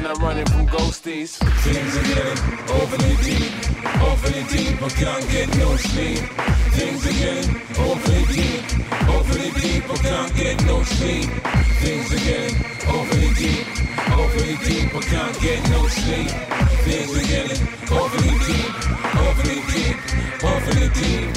I'm running from ghosties. Things are getting overly deep, I can't get no sleep. Things are getting overly deep, I can't get no sleep. Things are getting overly deep, I can't get no sleep. Things are getting overly deep, overly deep.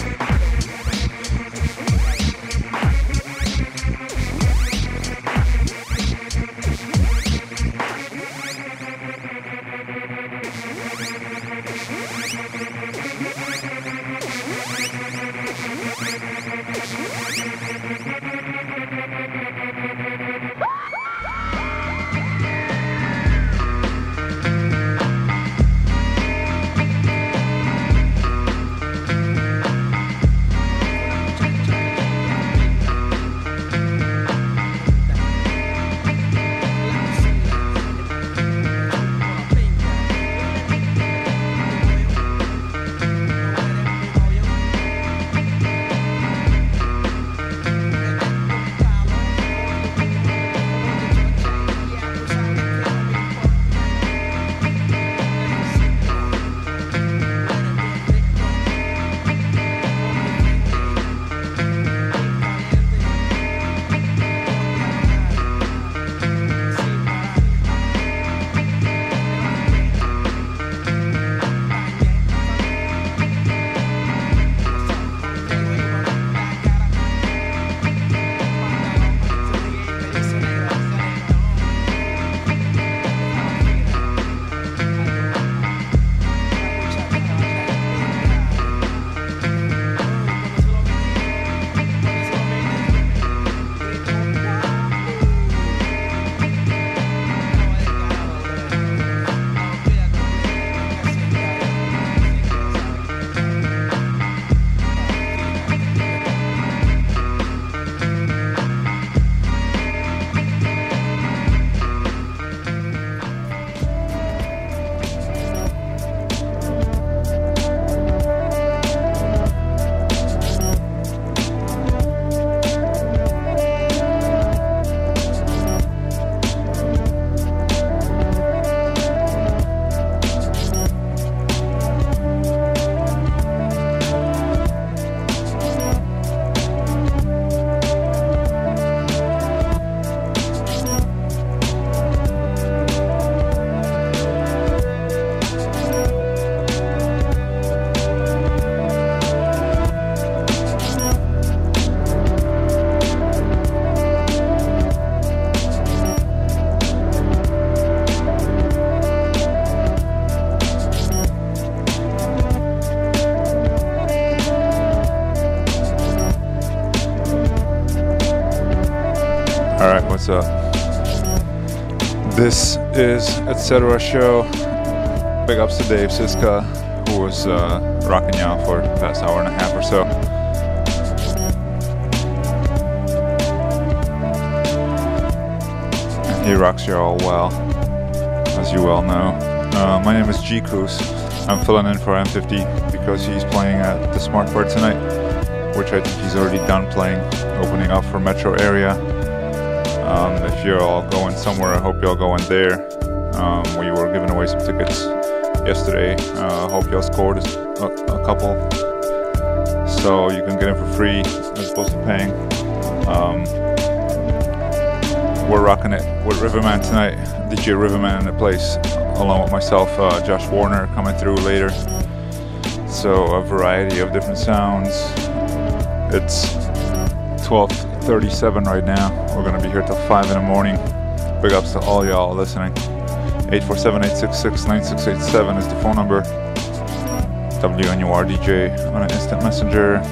Alright, what's up? This is Etc. Show. Big ups to Dave Siska, who was rocking y'all for the past hour and a half or so. And he rocks y'all well, as you well know. My name is G Koos. I'm filling in for M50 because he's playing at the Smart Bar tonight, which I think he's already done playing, opening up for metro area. If you're all going somewhere, I hope y'all going there. We were giving away some tickets yesterday. Hope y'all scored a couple, so you can get in for free as opposed to paying. We're rocking it with Riverman tonight. DJ Riverman in the place, along with myself, Josh Warner coming through later. So a variety of different sounds. It's 12:37 right now. We're gonna be here till 5 in the morning. Big ups to all y'all listening. 847-866-9687 is the phone number. WNUR-DJ on an instant messenger.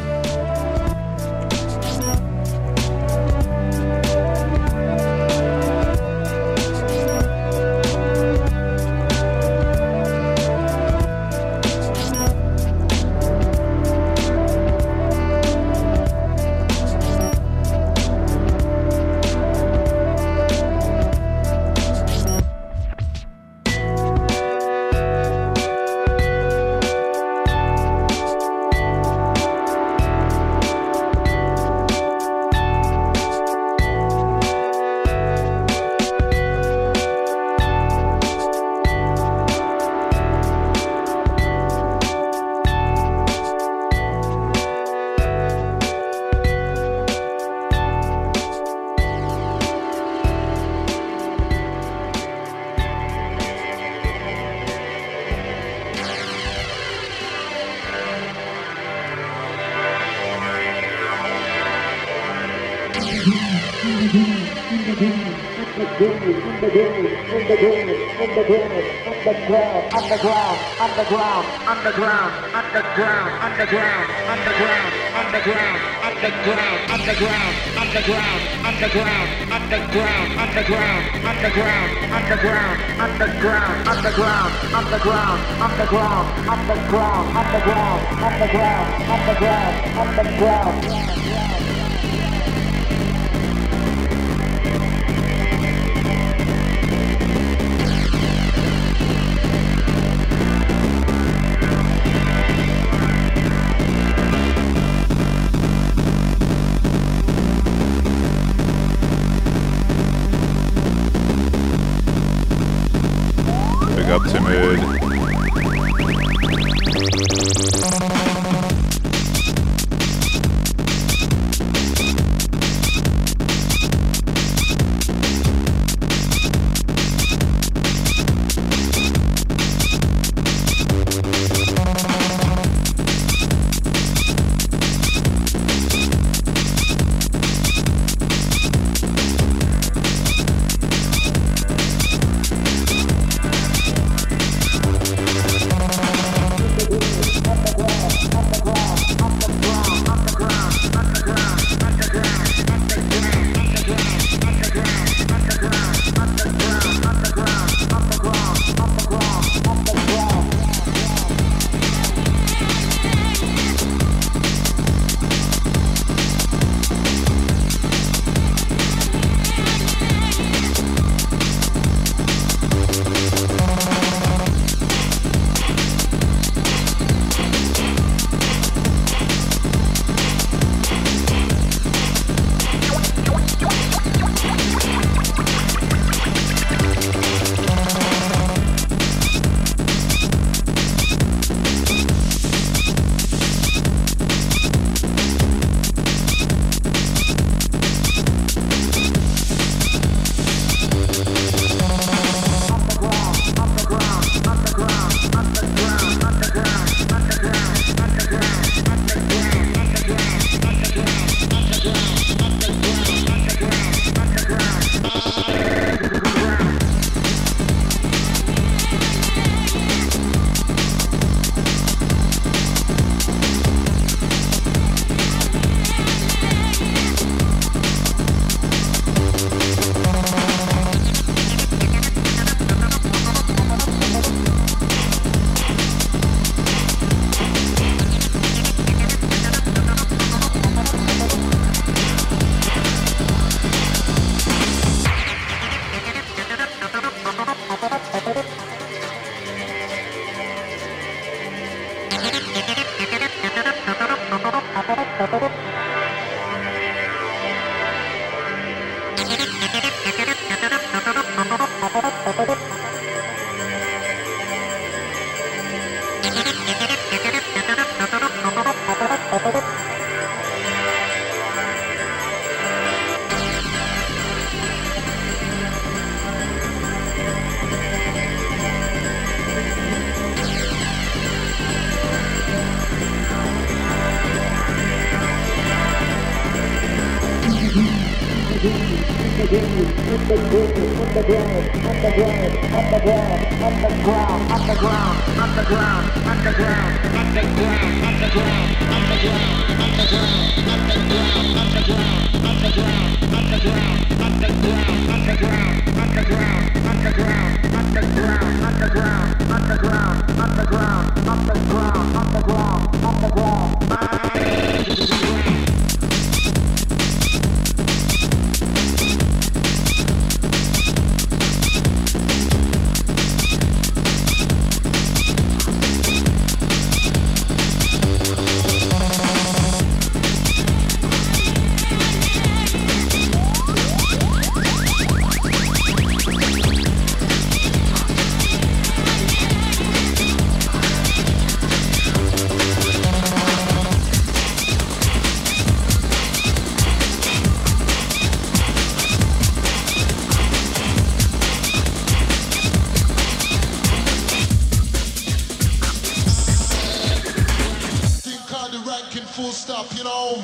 Big up Timid. Full stop, you know.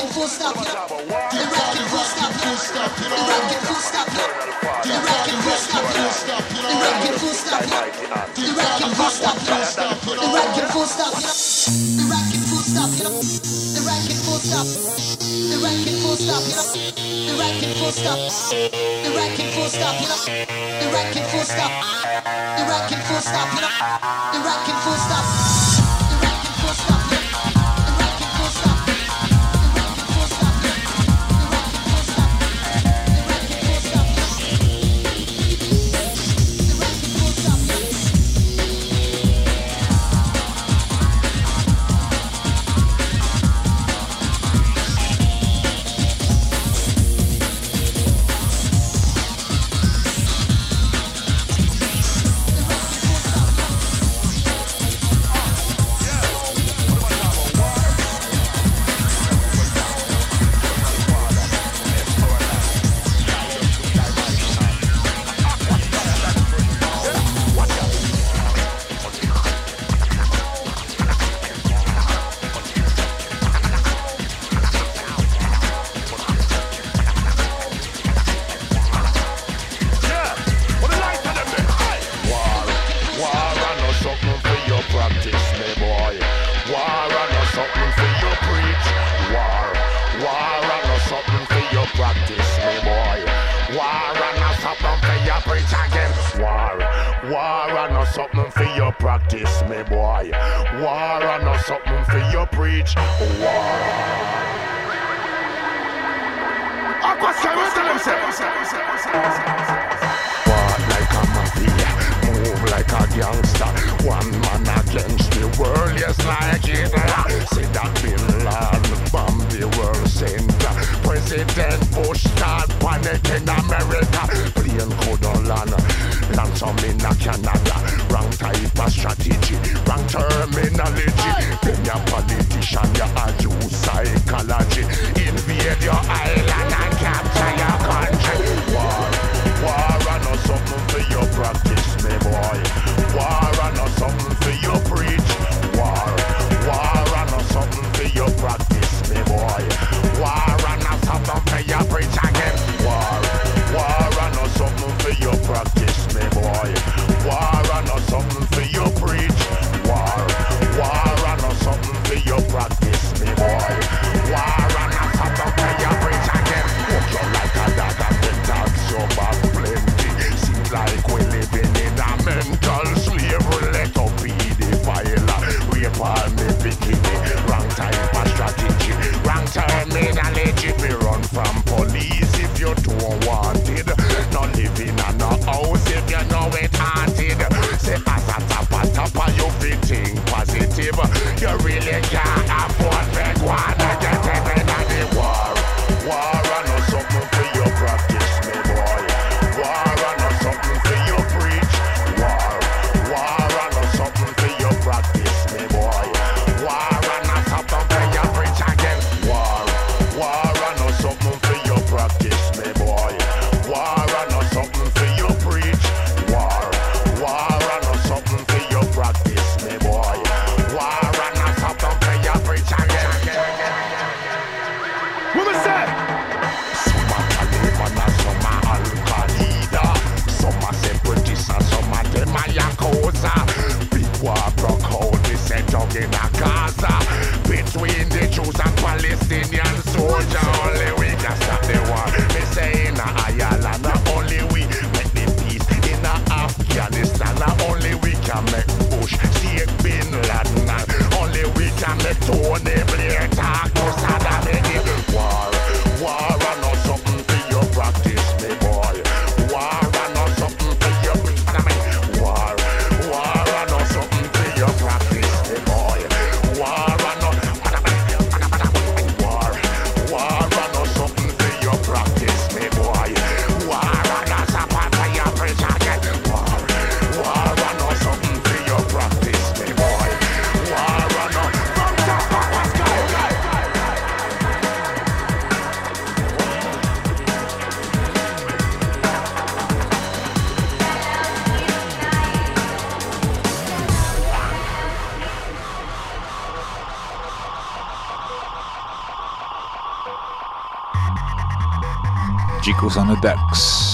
rockin' full stop, the rockin' full stop, the rockin' full stop, the rockin' full stop, the rockin' full stop, the rockin' full stop, the rockin' full stop, the rockin' full stop, the rockin' full stop, the rockin' full stop, the rockin' full stop, the rockin' full stop, the rockin' full stop, the rockin' full stop, the rockin' full stop. Something for your practice, me boy. War and not something for your preach. War. War like a mafia, move like a gangster. One man against the world, yes, like Hitler. Say that Bin Laden bomb the world center. President Bush start panic in America. Plane code on land. Ransom in Canada, wrong type of strategy, wrong terminology. Then your politician, you use psychology. Invade your island and capture your country. War and not something for your practice, me boy. War and not something for your preach. War and not something for your practice, me boy. War and not something for your preach again. War and not something for your practice, me boy. War and not something for your preach. War and not something for your practice, me boy. War and not something for your preach again. Walk you like a dog and then talk so bad plenty. Seems like we living in a mental slavery. Let up be the file. Rape all me bikini. Wrong type of strategy. Wrong terminology. Me run from police if you don't want it. Not living in a house if you know it haunted. Say as a tapa you fitting positive. You really can't afford beg one to get it in the war. War and not something for your practice, me boy. War and not something for your preach. War and not something for your practice, me boy. War and not something for your preach again. War and not something for your practice, me boy. War and not something for your preach. War and not something for your practice, me boy. War and not something for your preach again. What was that? Some are Taliban and some are Al-Qaeda. Some are separatists and some are them are Yakuza. Big war broke out, they set up in a Gaza. Between the Jews and Palestinian soldiers, only we can stop the war. They say in Ireland, only we make the peace. In Afghanistan, only we can make Bush see Bin Laden. Only we can make Tony Blair talk to Saddam Hussein. War and not something for your practice, me boy. War and not something for your war and not something for your practice, me boy. War and not something for your practice, me boy. War and not something for your preach again. War and not something for your practice, me boy. War and not Jiko's on the decks.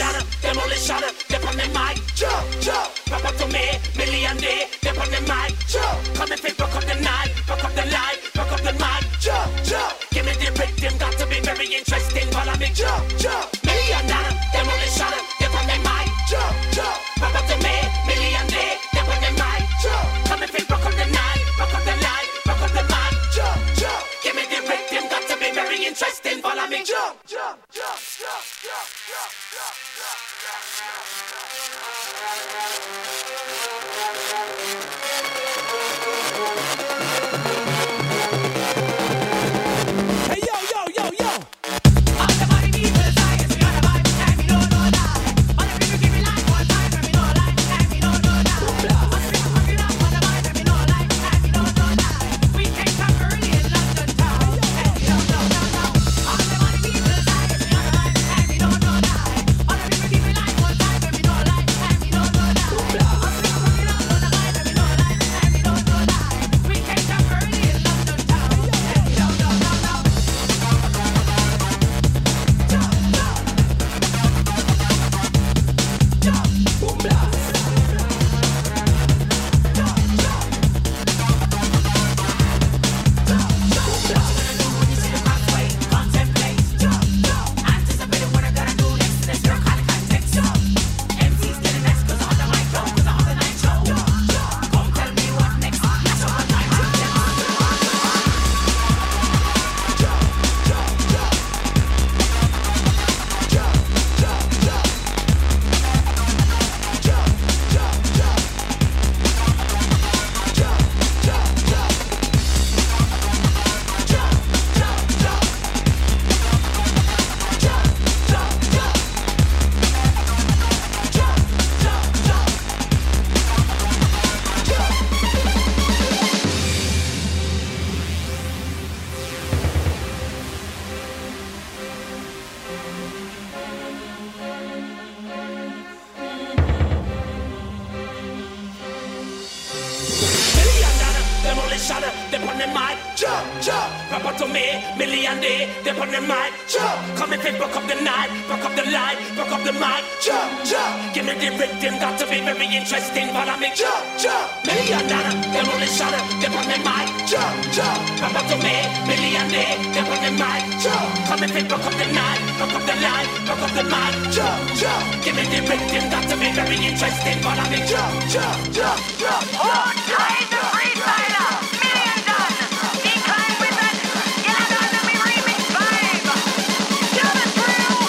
dollar, demolition, they on the mic. Jump, jump, papa to me, million day, they on the mic. Jump, come and pick up the night, back up the line, back up the mic. Jump, jump, give me the rhythm, got to be very interesting. Follow me, jump, jump, million dollar, demolition, they on the mic. Jump, jump, papa to me, million day, they on the mic. Jump, come and pick up the night, back up the line, back up the mic. Jump, jump, give me the rhythm, got to be very interesting. Follow me, jump, jump, jump, jump, jump, jump, jump, Hey yo, yo, yo, yo. All the money people science, we got a vibe, and we don't know that. All the people give me life one time, and we know life, and we don't know that. All the people fucking up on the vibe, and we know life, and we don't know that. We came from early in London town, and we don't know that. All the money people science, we got a vibe, and we don't know that. All the people give me life one time, and we know life, and we don't know that. All the people fucking up on the vibe, and we know life, and we don't know that. We came from early in London town, and we don't know that. Demolition, they on the mic. Jump, jump, papa to me, million day, they on the mic. Jump, come and pick back up the night, back up the line, back up the mic. Jump, jump, give me the rhythm, got to be very interesting. Follow me, jump, jump, million dollar, demolition, they on the mic. Jump, jump, papa to me, million day, they on the mic. Jump, come and pick back up the night, back up the line, back up the mic. Jump, jump, give me the rhythm, got to be very interesting. Follow me, jump, jump, jump, jump. Hold tight, the freestyler, million done. Decline with it. Get out of the remix vibe. Do the thrill.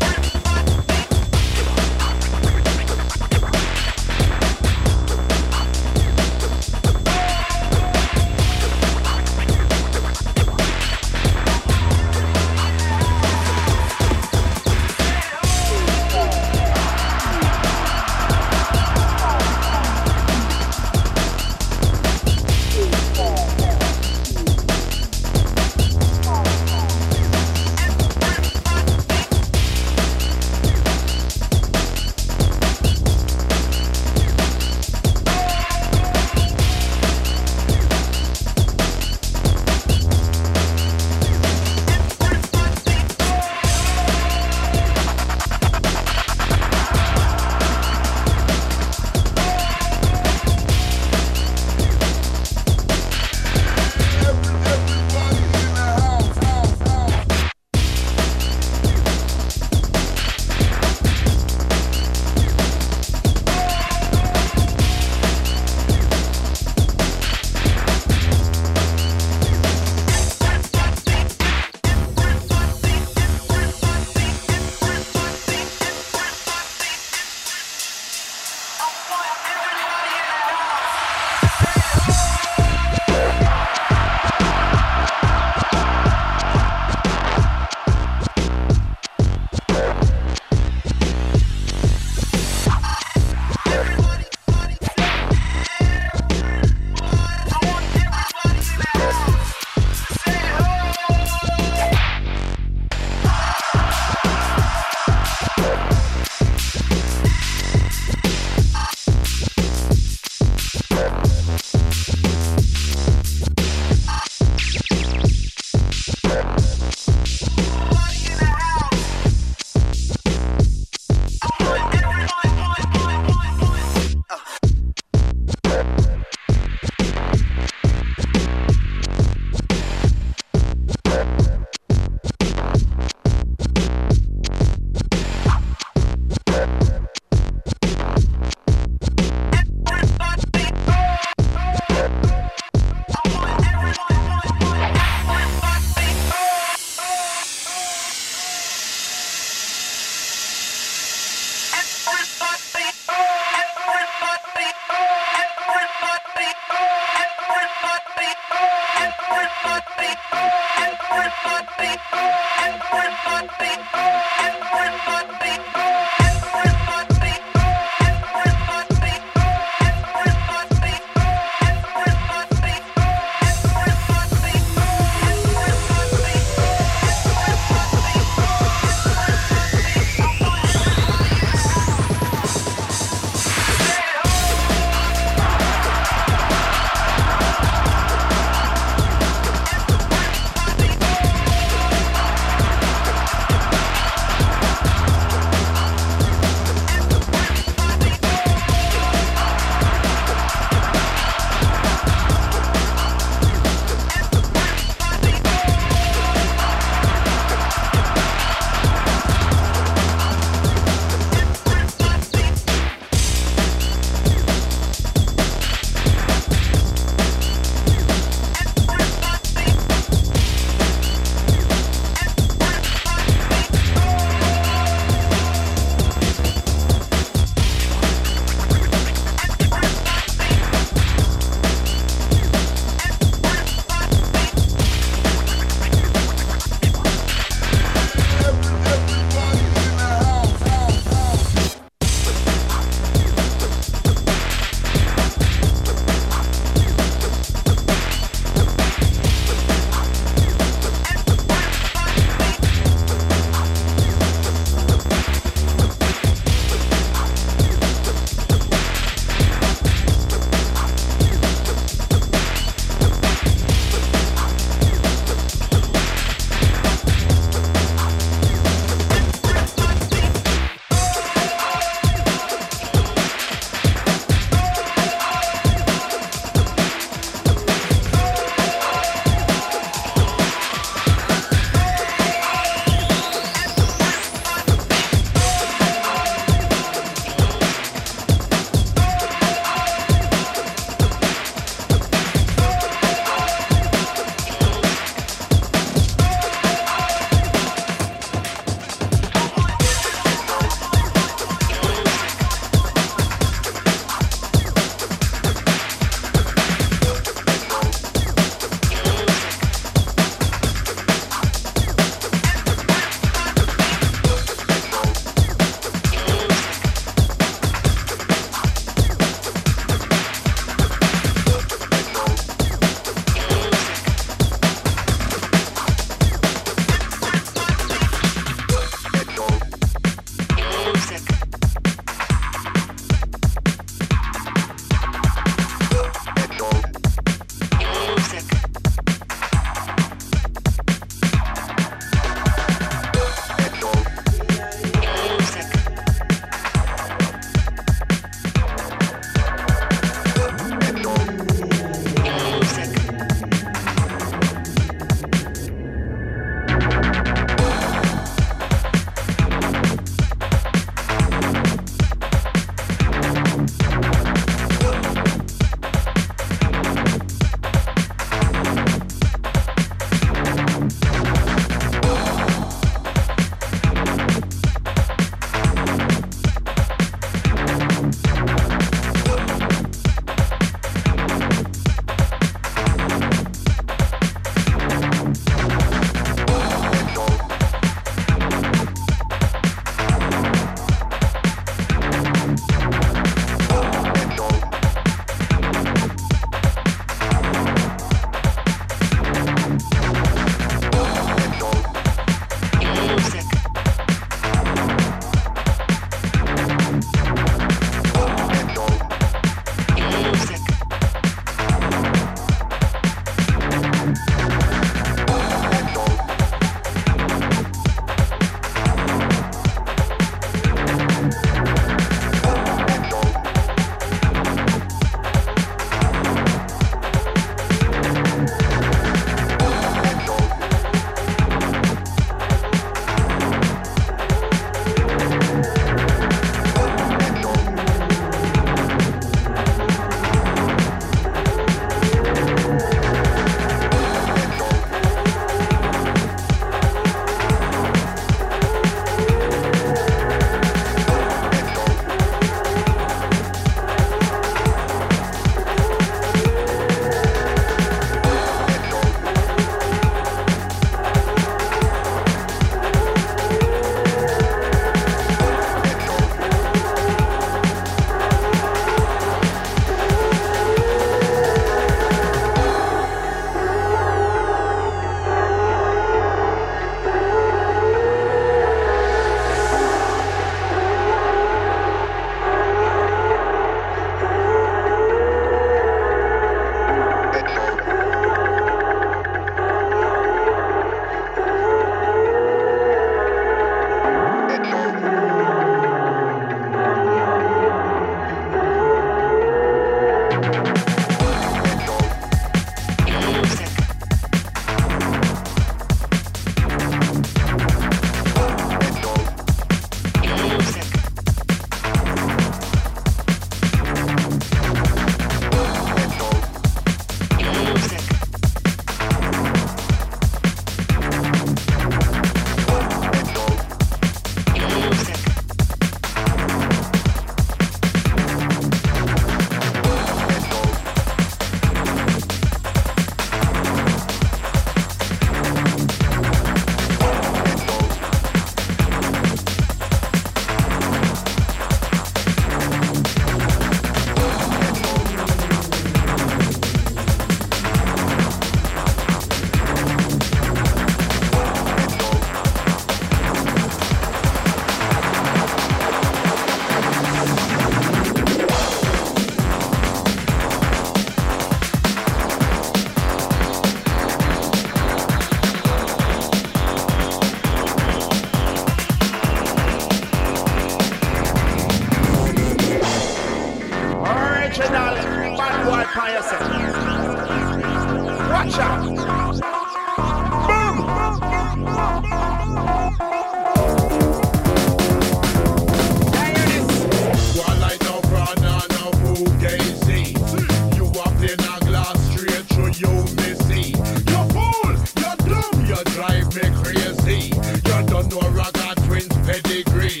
twins pedigree.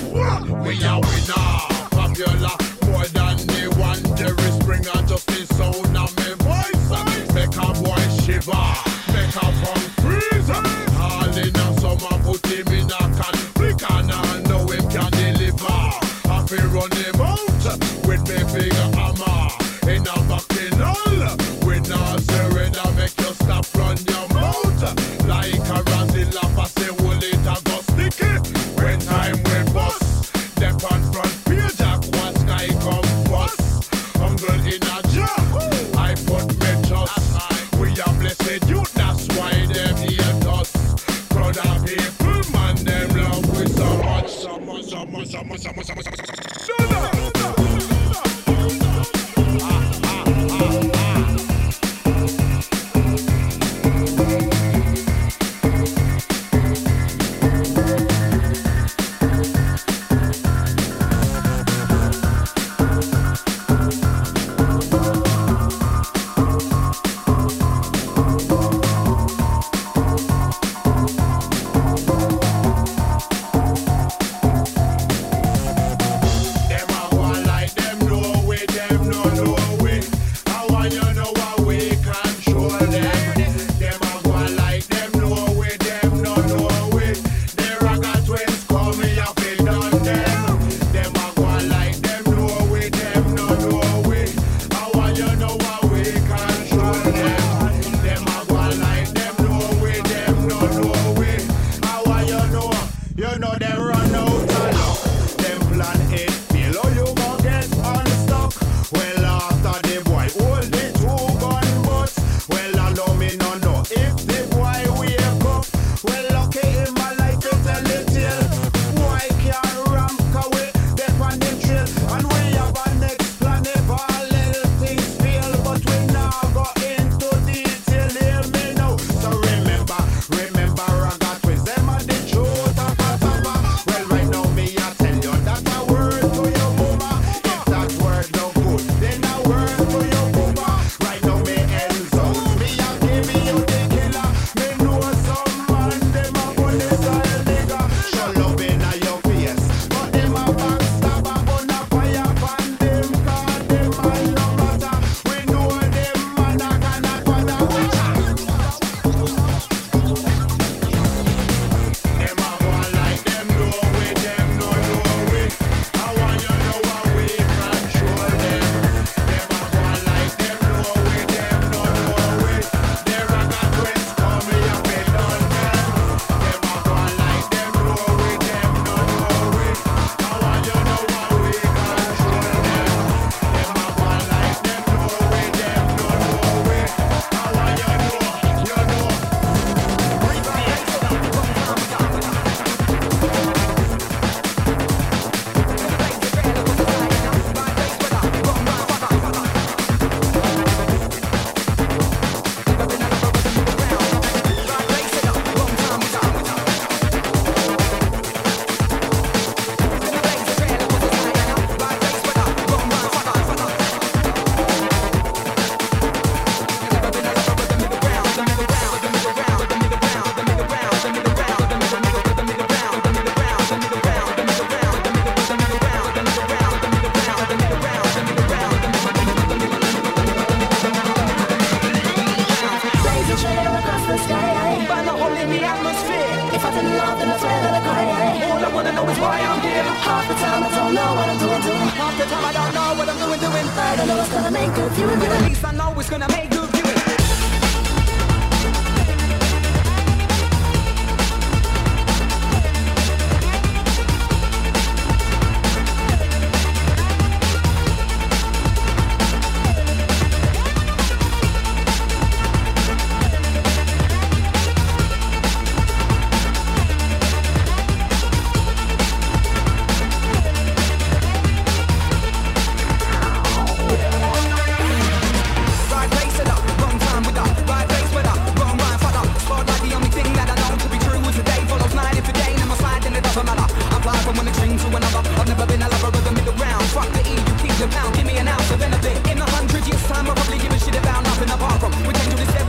We are winner, popular, more than the one. Jerry Springer, just the sound of my voice. Make a boy shiver, make a punk freeze. All in a summer, put him in a can. Flick and I know him can deliver. Happy run him out with me big hammer. In a bacchanal, we not surrender, make you stop run your mouth. Like a Razilla, I say, will it a go sticky? When time we bust, step on front page, aqua sky come bust. Humble in a job, I put me trust. We are blessed youth, that's why them hate us. Crowd of people, man, them love we so much, so much, so much, so much, so much, so much, so much.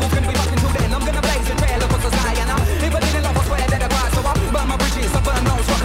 If I didn't love, I swear that I cry. So I burn my bridges, I burn those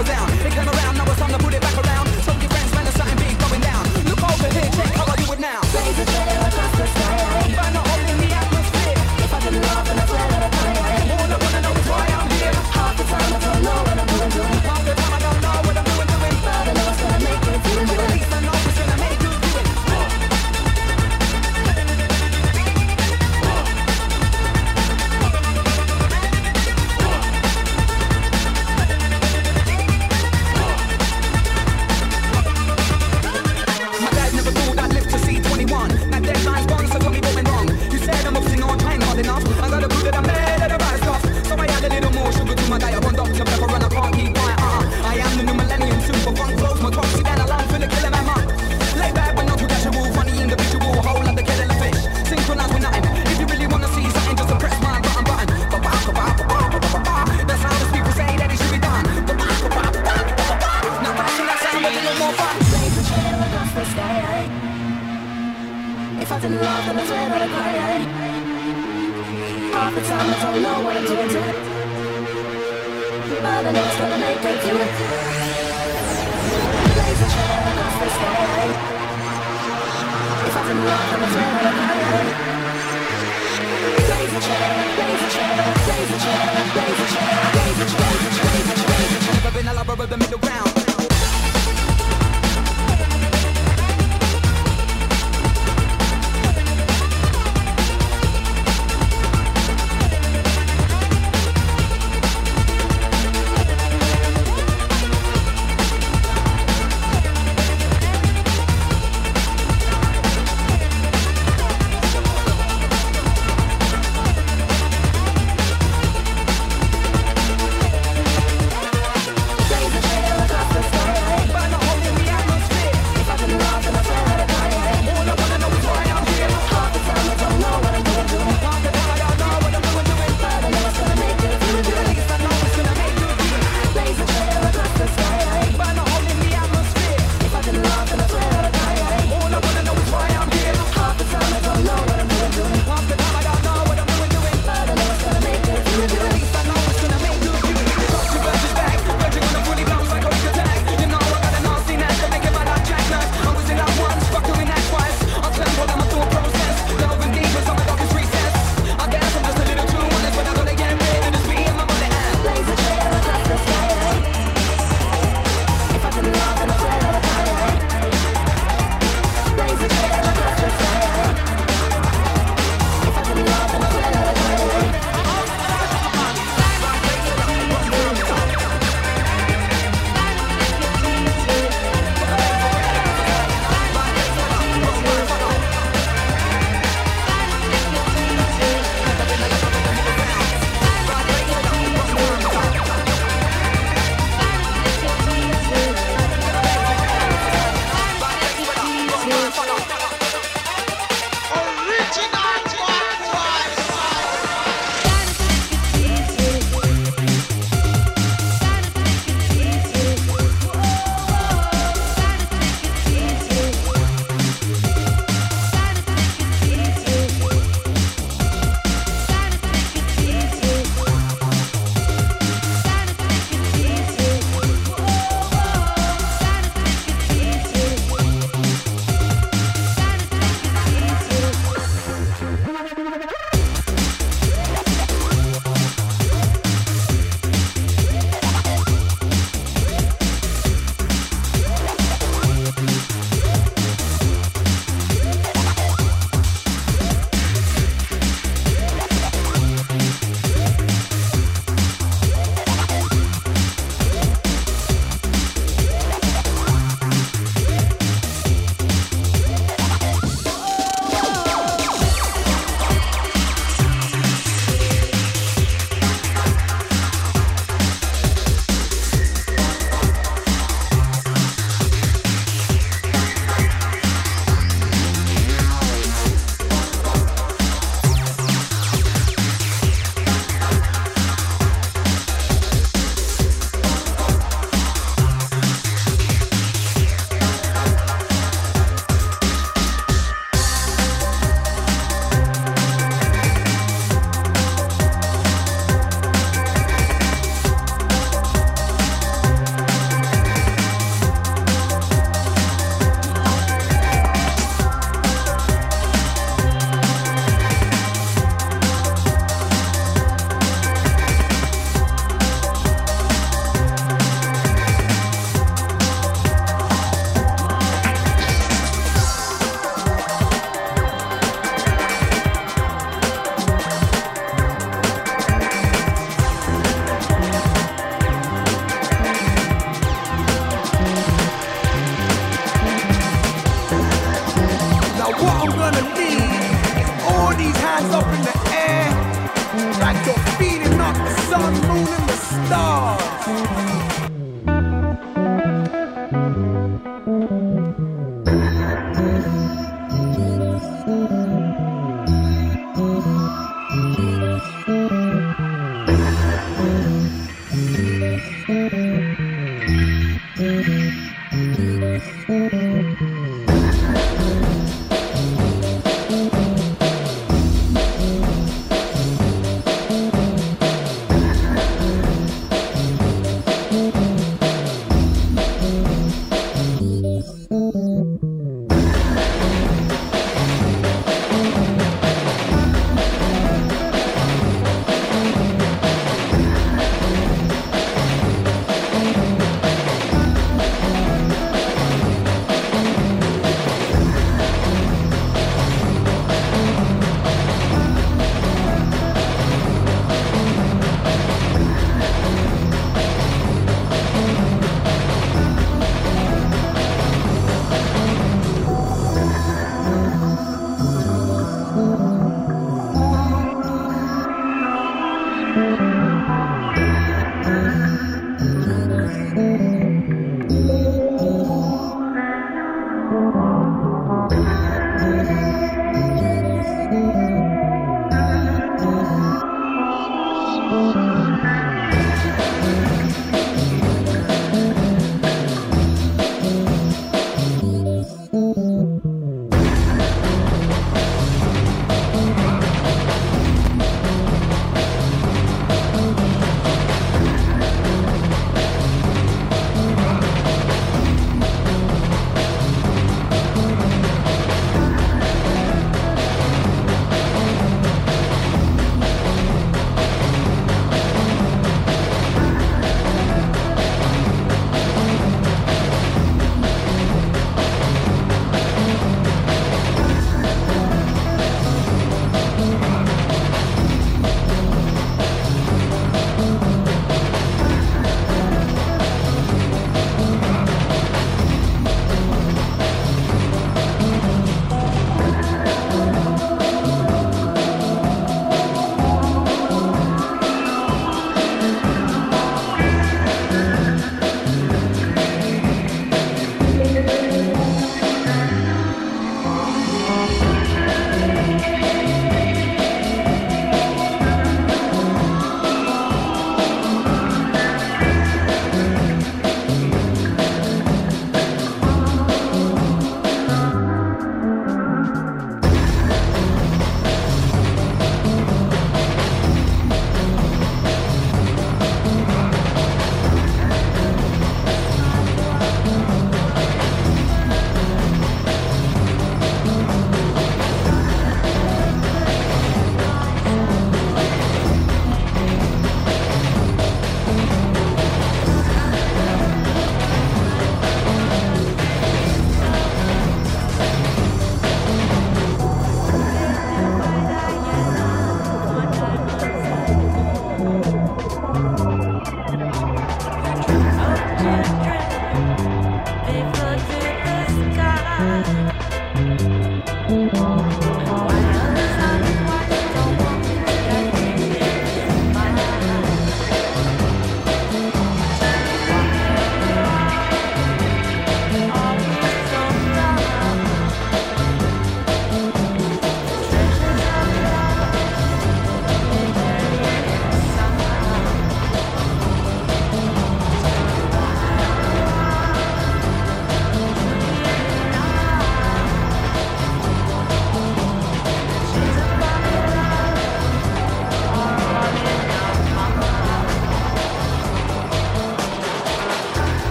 and I swear that I cry. Half the time I don't know what I'm doing to it, but I know it's gonna make it through it. Blaze a trail across the sky. If I didn't love, then I swear that I cry. Blaze a trail, blaze a trail, blaze a trail, blaze a trail, blaze a trail, blaze a trail, blaze a trail. Never been a lover of the middle ground.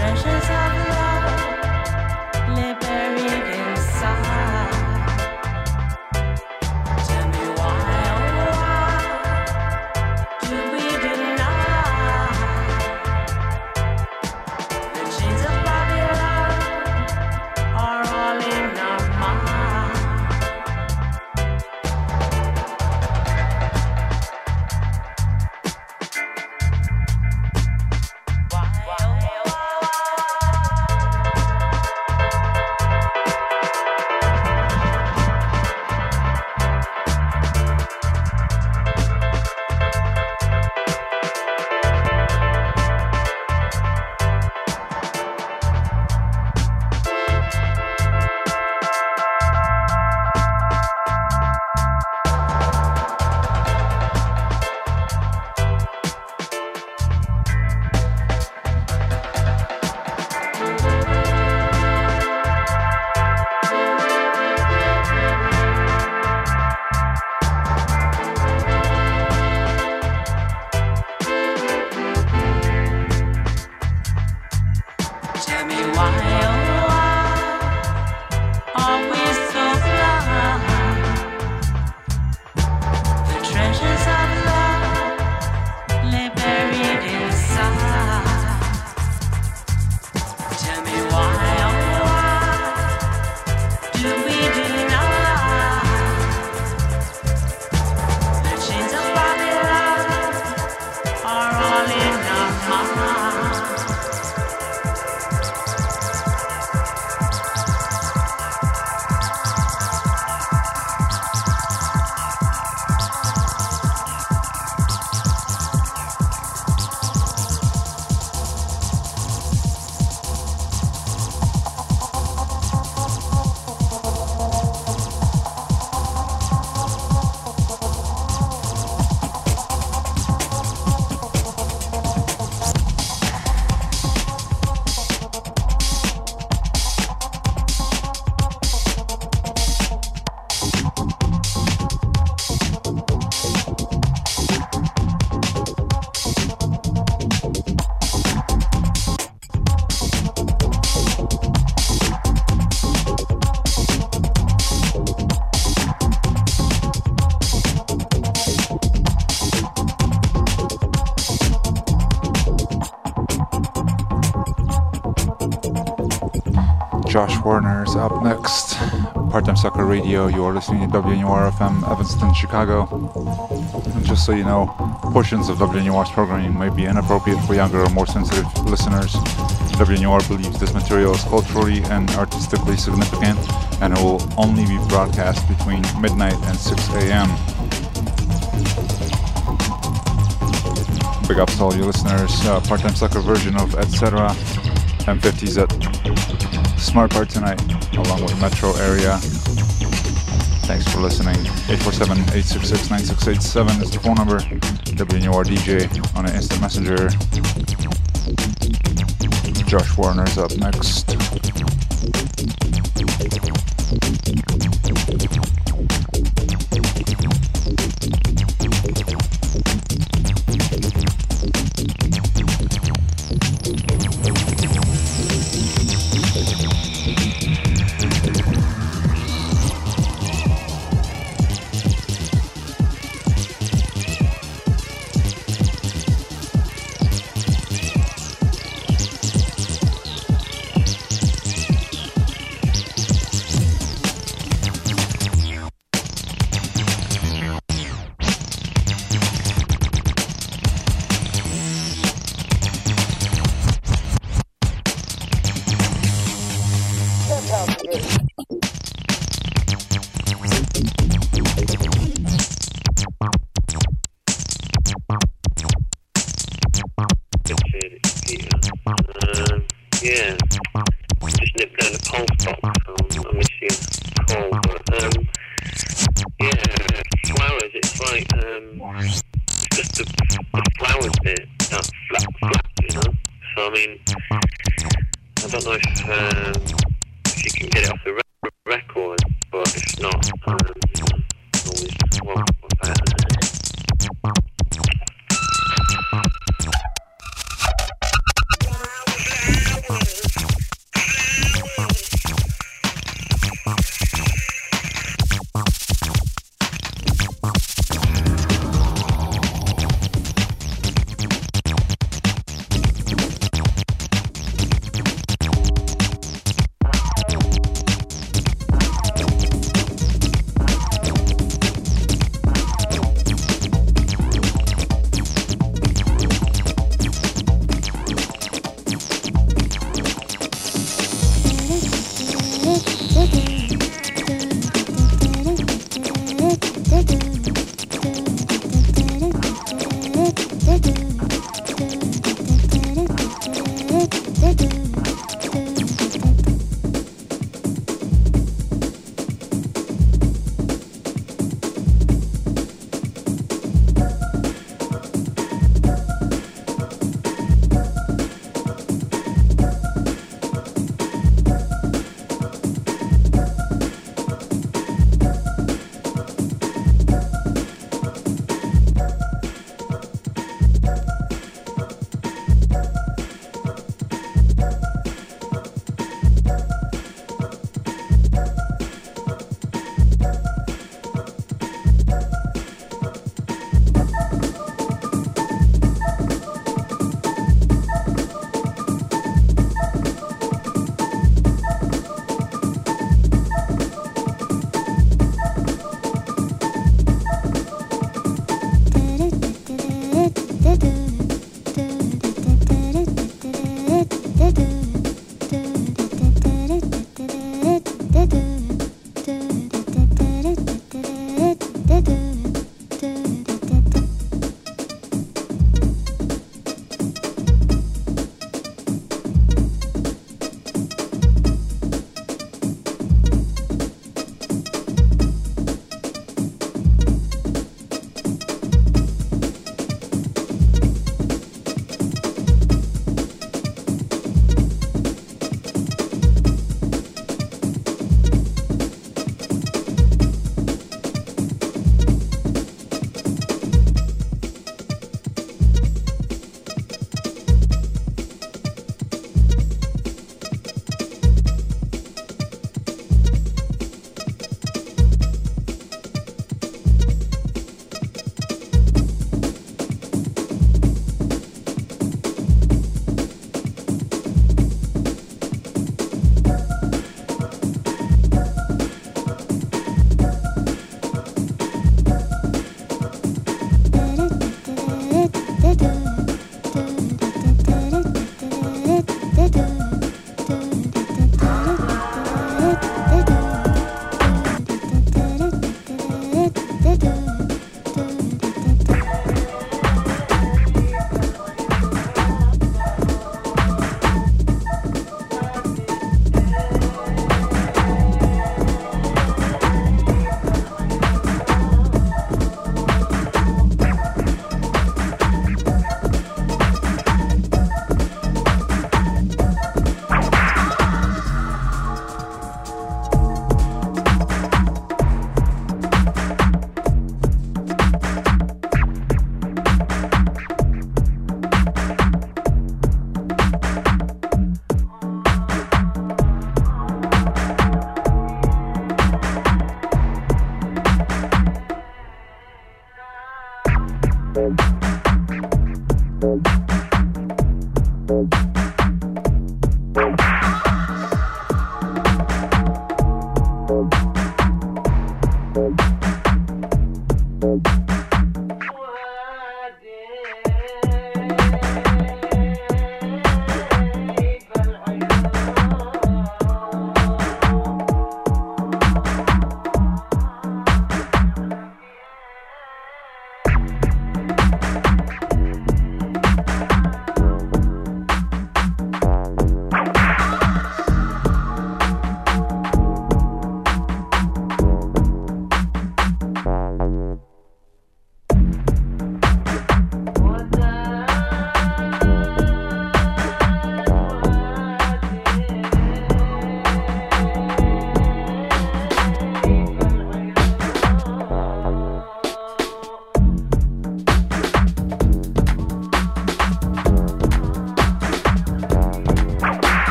treasures of love lay buried inside. Tell me why, oh why do we deny the chains of Babylon are all in our mind? Tell me why, oh why are we so blind? The treasures of love lay buried inside. Tell me why, oh why do we deny the chains of Babylon are all in our minds? Josh Warner's up next. Part-Time Sucker Radio. You are listening to WNUR-FM, Evanston, Chicago. And just so you know, portions of WNUR's programming may be inappropriate for younger or more sensitive listeners. WNUR believes this material is culturally and artistically significant, and it will only be broadcast between midnight and 6 a.m. Big ups to all you listeners. Part-Time Sucker version of Etc. M50's at Smart Part tonight, along with Metro Area. Thanks for listening. 847-866-9687 is the phone number. WNUR DJ on an instant messenger. Josh Warner's up next. Yeah, just nipped down the post box. I missed your call, but yeah, flowers. It's like it's just the flowers bit, that flat, you know. So I mean, I don't know if you can get it off the record, but if not, always welcome back.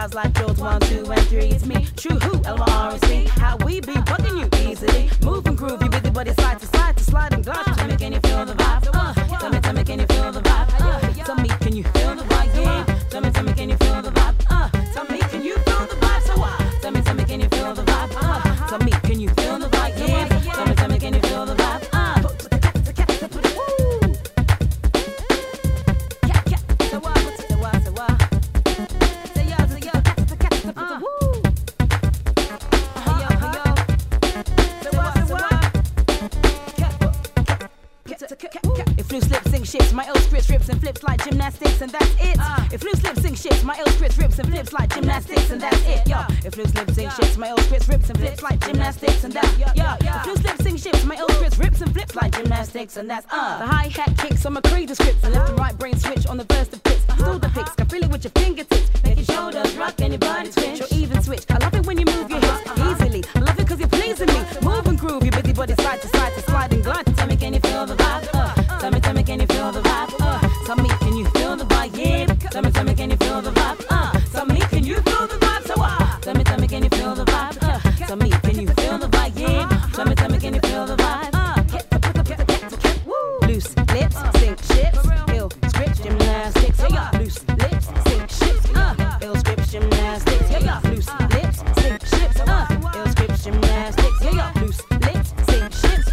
vibes like George 1, 2, and 3. It's me, True Who, LRC. How we be bugging you easily. Move and groove, you busy body side to slide and glide. Tell me, can you feel the vibe? Tell me, can you feel the vibe? Tell me, can you feel the vibe? Yeah. Tell me, can you feel the vibe? Tell me, can you feel the vibe? So tell me, can you feel the vibe? Tell me, can you feel the vibe? Yeah. Tell me, can you feel the vibe? If loose lips sing shits, my ill scripts rips and flips like gymnastics, and that's it. If loose lips sing shits, my ill scripts rips and flips like gymnastics, and that's it. Yo, if loose lips sing shits, my ill scripts rips and flips like gymnastics, and that's If loose lips sing shits, my ill scripts rips and flips like gymnastics, and that's The hi hat kicks on my creed scripts, and left and right brain switch on the verse of bits. Still the pics, can feel it with your fingertips. Make your shoulders rock and your body twitch, or even switch. I love it when you move your hips easily. I love it 'cause you're pleasing me. Move and groove, your busy body side to slide and glide. Tell me, can you feel the vibe? Tell me, can you feel the vibe? Tell me, can you feel the vibe? Yeah. Tell me, can you feel the vibe? Tell me, can you feel the vibe? So tell me, can you feel the vibe? Tell me, can you feel the vibe? Yeah. Tell me, can you feel the vibe? Loose lips, sink ships, ill script gymnastics. Loose lips, sink ships, ill script gymnastics. Loose lips, sink ships, ill script gymnastics. Loose lips, sink ships,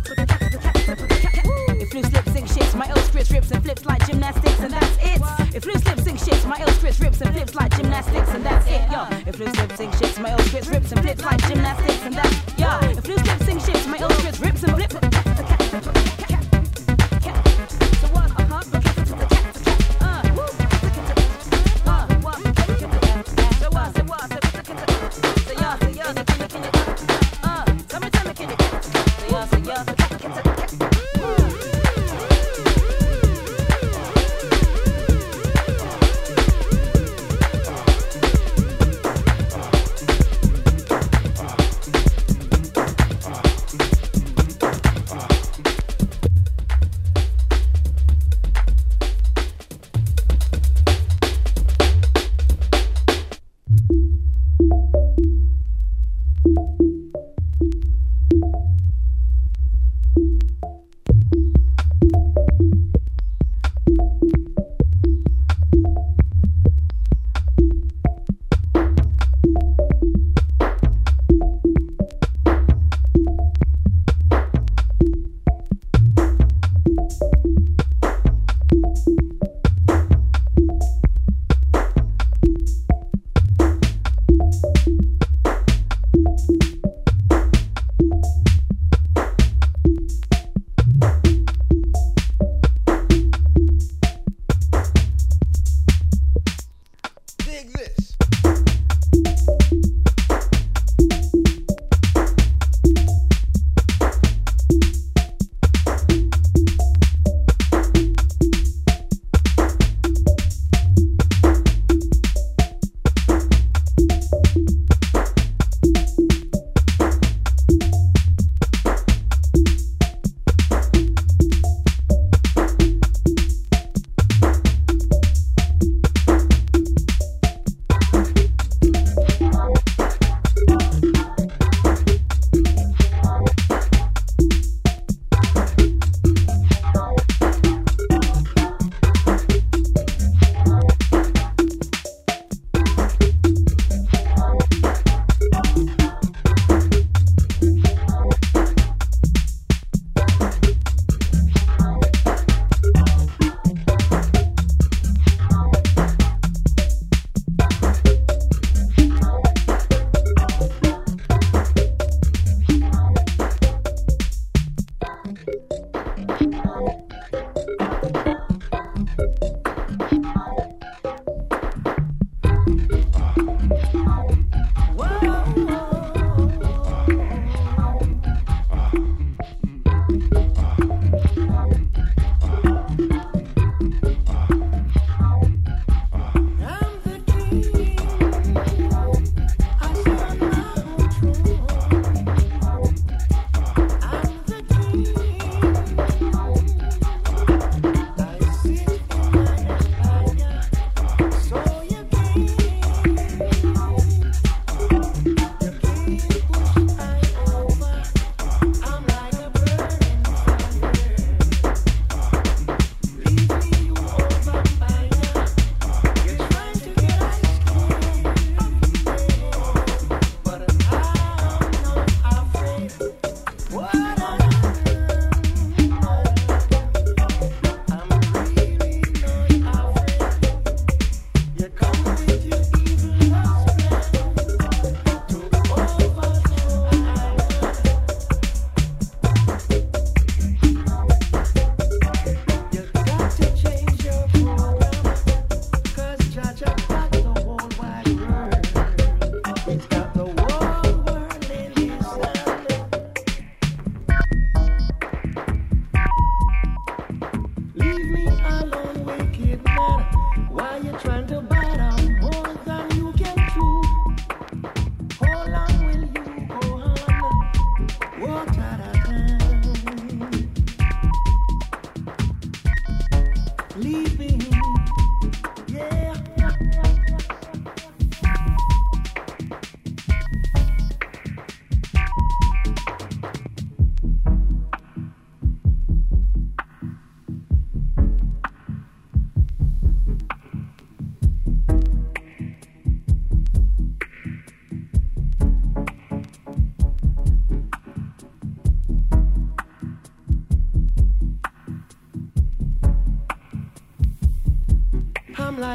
If loose lips sing shits, my ill scripts rips and flips like gymnastics, and that's it. If loose lips sing shits, my ill scripts rips and flips like gymnastics, and that's it. If loose lips sing shits, my ill scripts rips and flips like gymnastics, and that's If loose lips sing shits, my ill scripts rips and flips.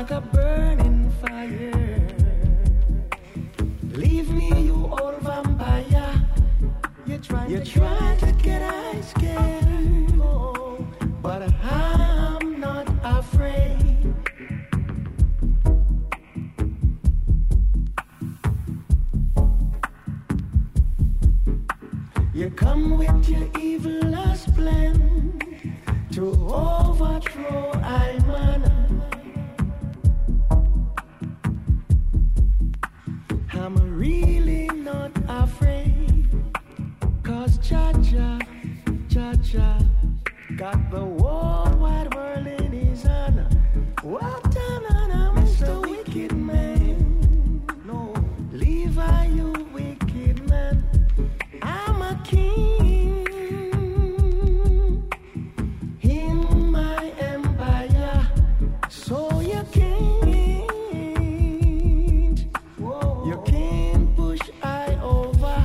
like a burning fire. Leave me, you old vampire. You try to get I scared, oh, but I'm not afraid. You come with your evilest plan to overthrow I man. I'm really not afraid, 'cause Cha-Cha, Cha-Cha got the whole wide world in his hand. What I'm Mr. Wicked Man. No, Levi, you wicked man. I'm a king in my empire, so you can't push I over.